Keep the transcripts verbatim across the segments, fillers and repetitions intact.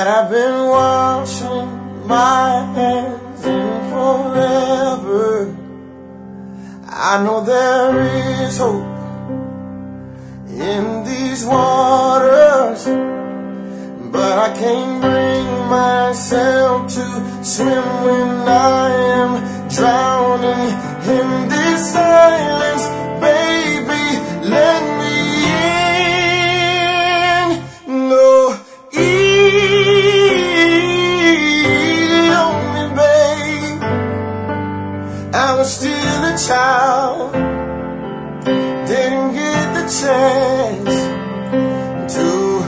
that I've been washing my hands in forever. I know there is hope in these waters, but I can't bring myself to swim when I am drowning in this silence. Baby, let me in. Go easy on me, babe. I was still a child, didn't get the chance to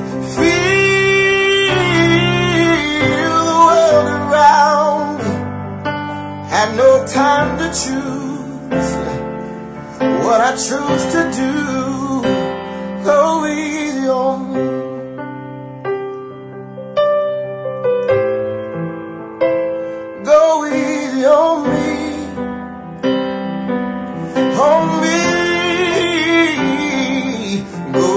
feel the world around me. Had no time to choose what I choose to do. Go easy on me. Go easy on me. On me. Go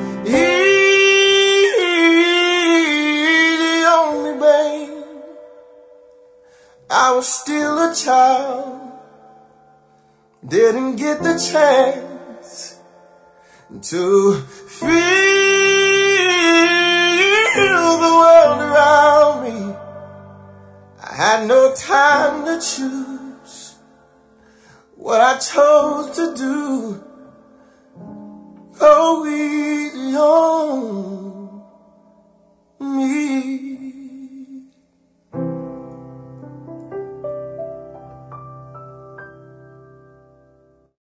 easy on me, babe. I was still a child, didn't get the chance to feel the world around me. I had no time to choose what I chose to do. Oh, we